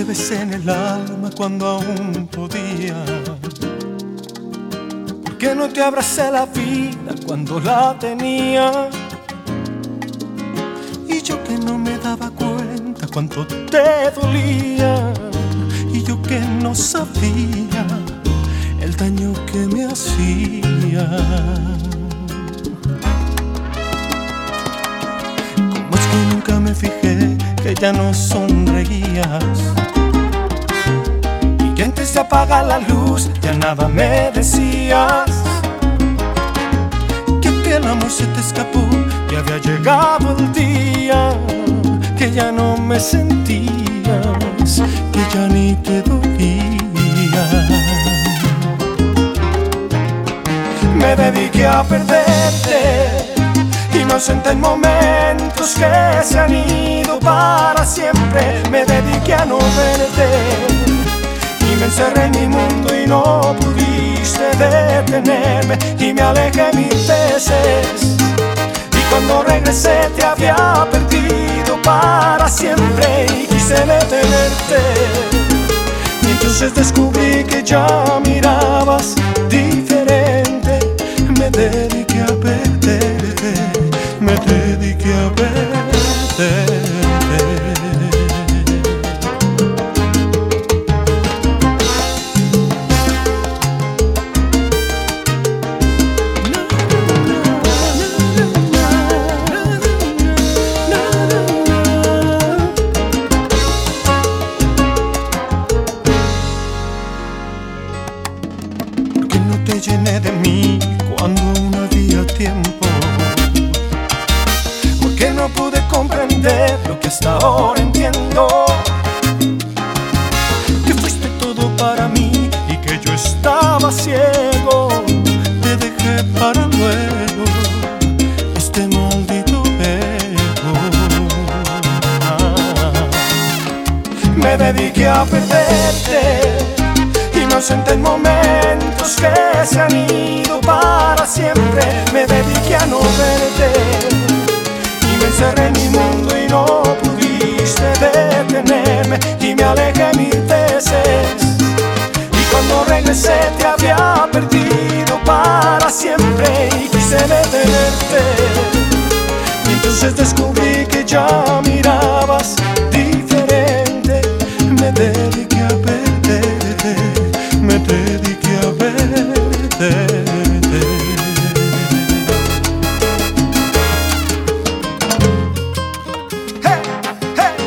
besé en el alma cuando aún podía? ¿Por qué no te abracé la vida cuando la tenía? Y yo que no me daba cuenta cuánto te dolía, y yo que no sabía el daño que me hacía. ¿Cómo es que nunca me fijé que ya no sonreías? Y que antes de apagar la luz ya nada me decías. Que el amor se te escapó, que había llegado el día, que ya no me sentías, que ya ni te dolía. Me dediqué a perderte, inocente en momentos que se han ido para siempre. Me dediqué a no verte y me encerré en mi mundo y no pudiste detenerme, y me alejé mil veces, y cuando regresé te había perdido para siempre y quise detenerte, y entonces descubrí que ya mirabas diferente. Me dediqué a perderte, me dediqué a perderte. Te llené de mí cuando aún había tiempo. Porque no pude comprender lo que hasta ahora entiendo, que fuiste todo para mí y que yo estaba ciego. Te dejé para luego este maldito ego. Me dediqué a perderte, inocente en momentos que se han ido para siempre. Me dediqué a no verte y me encerré en mi mundo y no pudiste detenerme, y me alejé mil veces, y cuando regresé te había perdido para siempre y quise detenerte, y entonces descubrí que ya mirabas diferente. Me dediqué a perderte, me dediqué a perderte. Hey, hey.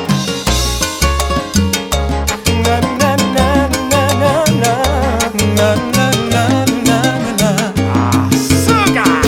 Na, na, na, na, na, na, na, na, na, na. Azúcar.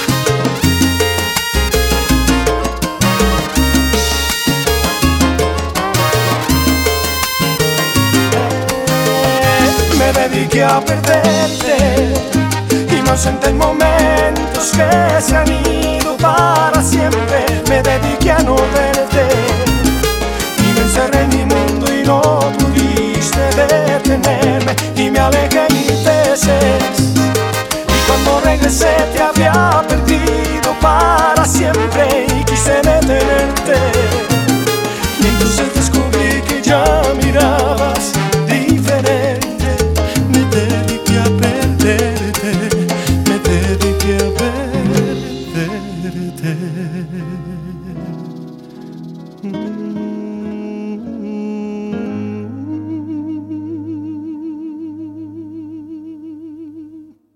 Me dediqué a perderte, inocente en momentos que se han ido para siempre. Me dediqué a no verte y me encerré en mi mundo y no pudiste detenerme, y me alejé mil veces, y cuando regresé te había perdido para siempre y quise detenerte, y entonces descubrí que ya mirabas diferente. Me dediqué a perderte, me dediqué a perderte.